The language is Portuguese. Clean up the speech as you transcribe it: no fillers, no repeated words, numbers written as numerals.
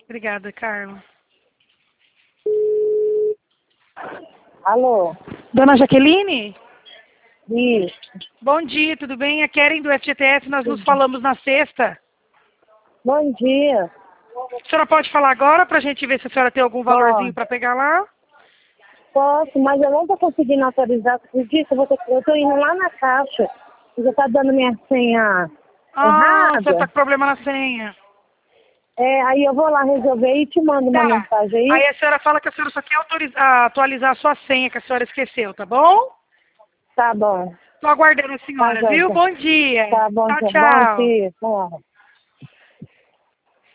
Obrigada, Carla. Alô? Dona Jaqueline? Isso. Bom dia, tudo bem? É Keren do FGTS, nós nos falamos na sexta. Bom dia. A senhora pode falar agora para a gente ver se a senhora tem algum valorzinho para pegar lá? Posso, mas eu não tô conseguindo autorizar. Acredita? Eu tô indo lá na caixa. Já tá dando minha senha Você errada. tá com problema na senha. Aí eu vou lá resolver e te mando uma mensagem aí. Aí a senhora fala que a senhora só quer atualizar a sua senha que a senhora esqueceu, tá bom? Tá bom. Tô aguardando a senhora, Tá, viu? tá. Bom dia. Tá bom, Tchau, tá bom, tchau. filho. Tá.